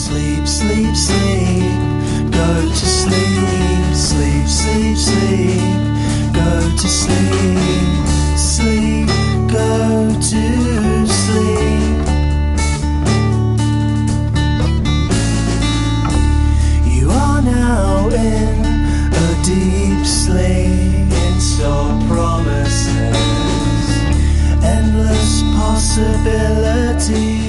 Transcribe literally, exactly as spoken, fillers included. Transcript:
Sleep, sleep, sleep, go to sleep. Sleep, sleep, sleep, go to sleep. Sleep, go to sleep. You are now in a deep sleep. Install promises, endless possibilities.